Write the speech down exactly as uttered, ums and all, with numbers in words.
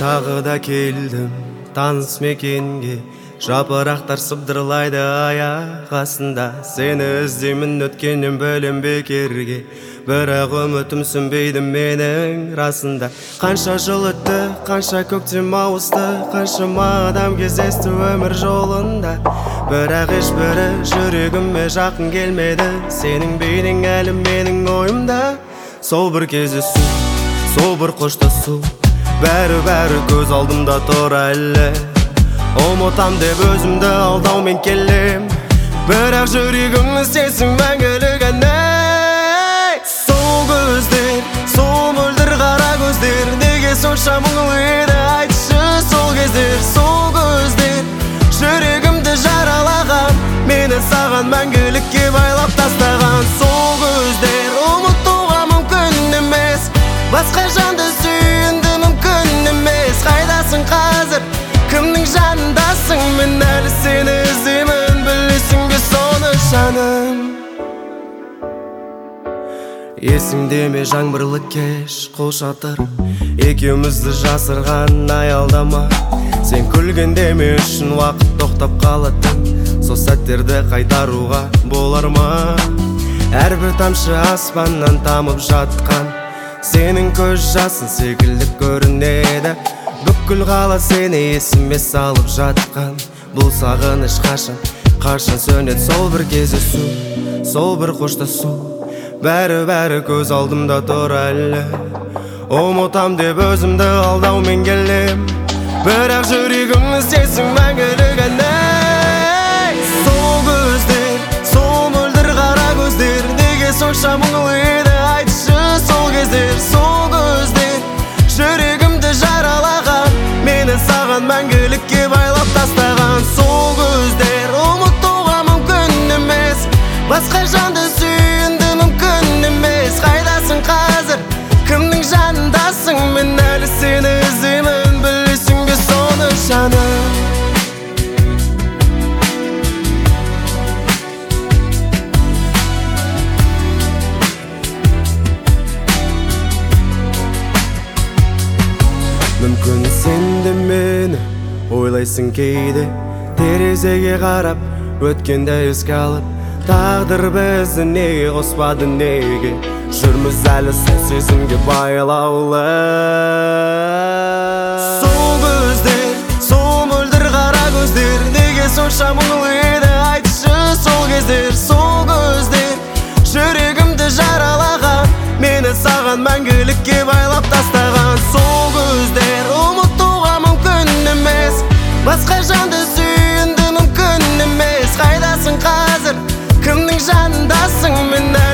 Тағы да келдім таныс мекенге, жапырақтар сыбдырлайды аяқ астында. Сені іздеймін өткеннен бөлем бекерге, бірақ үмітім сүнбейді менің расында. Қанша жыл өтті, қанша көктем ауысты, қаншама адам кездесті өмір жолында, бірақ ешбірі жүрегіме жақын келмеді. Сенің бейнең әлі менің ойымда. Сол бір кездесу, сол бір қоштасу, бәрі-бәрі көз алдымда тұр әлі. Ұмытам деп өзімді алдаумен келем, бірақ жүрегімнің сенсің мәңгілік әней. Сол көздер, сол мөлдір қара көздер, неге сонша мұңлы еді айтшы сол кездер. Сол көздер жүрегімді жаралаған, мені саған мәңгілікке байлап тастаған. Сол көздер ұмытуға мүмкін емес, басқа жанды сүйінді мүмкін емес. Қайдасың қазір, кімнің жанындасың, мен әлі сені іздеймін, білесің бе соны жаным. Есіңде ме жаңбырлы кеш қолшатыр, екеумізді жасырған аялдама. Сен күлгенде мен үшін уақыт тоқтап қалатын, сол сәттерді қайтаруға болар ма? Әрбір тамшы аспаннан тамып жатқан, сенің көз жасын секілді көрінеді. Бүкіл қала сені есіме салып жатқан, бұл сағыныш қашан, қашан сөнеді. Сол бір кездесу, сол бір қоштасу, бәрі-бәрі көз алдымда тұр әлі. Ұмытам деп өзімді алдаумен келем, бірақ жүрегімнің сенсің мәңгілік әней. Сол көздер, сол мөлдір қара көздер, неге сонша мұңлы еді айтшы сол кездер. Сол көздер жүрегімді жаралаған, мені саған мәңгілікке байлап тастаған. Сол көздер ұмытуға мүмкін емес, басқа жанды сүйінді мүмкін емес. Қайдасың қазір, кімнің жанындасың, мен әлі сені іздеймін, білесің бе соны жаным. Мүмкін сен де мені ойлайсың кейде, терезеге қарап өткенді еске алып. Тағдыр бізді неге қоспады, неге жүрміз әлі сол сезімге байлаулы. Сол көздер, сол мөлдір қара көздер, неге сонша мұңлы еді айтшы сол кездер. Сол көздер жүрегімді жаралаған, мені саған мәңгілікке байлап тастаған. Сол көздер ұмытуға мүмкін емес, басқа жанды сүйінді мүмкін емес. Қайдасың қазір, кімнің жанындасың, мен